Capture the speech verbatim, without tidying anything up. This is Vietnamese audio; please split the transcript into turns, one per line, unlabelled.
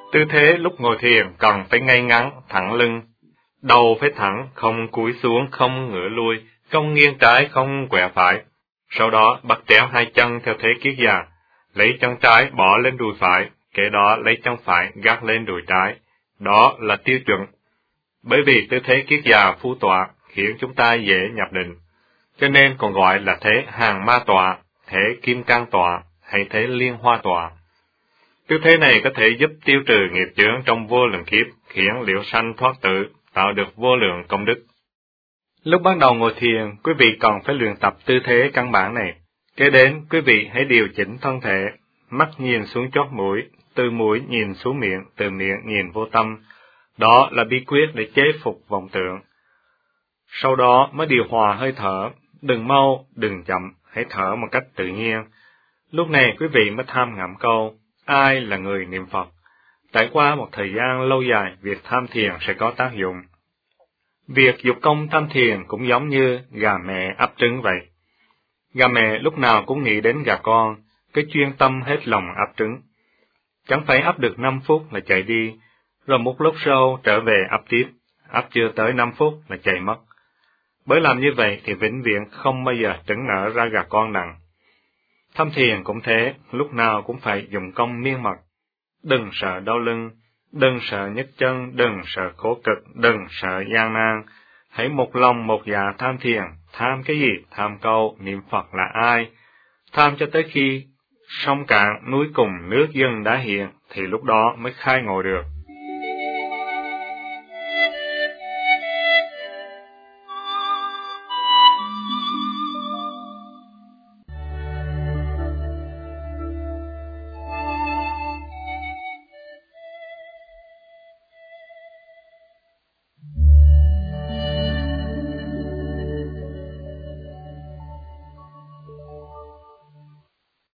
Tư thế lúc ngồi thiền cần phải ngay ngắn, thẳng lưng. Đầu phải thẳng, không cúi xuống, không ngửa lui, không nghiêng trái, không quẹo phải. Sau đó bắt chéo hai chân theo thế kiết già, lấy chân trái bỏ lên đùi phải, kế đó lấy chân phải gác lên đùi trái. Đó là tiêu chuẩn. Bởi vì tư thế kiết già phu tọa khiến chúng ta dễ nhập định, cho nên còn gọi là thế hàng ma tọa, thế kim cang tọa hay thế liên hoa tọa. Tư thế này có thể giúp tiêu trừ nghiệp chướng trong vô lượng kiếp, khiến liễu sanh thoát tử, tạo được vô lượng công đức. Lúc bắt đầu ngồi thiền, quý vị cần phải luyện tập tư thế căn bản này. Kế đến, quý vị hãy điều chỉnh thân thể, mắt nhìn xuống chót mũi, từ mũi nhìn xuống miệng, từ miệng nhìn vô tâm. Đó là bí quyết để chế phục vọng tưởng. Sau đó mới điều hòa hơi thở, đừng mau, đừng chậm, hãy thở một cách tự nhiên. Lúc này quý vị mới tham ngẫm câu, ai là người niệm Phật? Trải qua một thời gian lâu dài, việc tham thiền sẽ có tác dụng. Việc dục công tham thiền cũng giống như gà mẹ ấp trứng vậy. Gà mẹ lúc nào cũng nghĩ đến gà con, cái chuyên tâm hết lòng ấp trứng. Chẳng phải ấp được năm phút là chạy đi, rồi một lúc sau trở về ấp tiếp, ấp chưa tới năm phút là chạy mất. Bởi làm như vậy thì vĩnh viễn không bao giờ trứng nở ra gà con nặng. Tham thiền cũng thế, lúc nào cũng phải dùng công miên mật. Đừng sợ đau lưng, đừng sợ nhức chân, đừng sợ khổ cực, đừng sợ gian nan. Hãy một lòng một dạ tham thiền. Tham cái gì? Tham câu niệm Phật là ai? Tham cho tới khi sông cạn núi cùng nước dâng đã hiện, thì lúc đó mới khai ngộ được.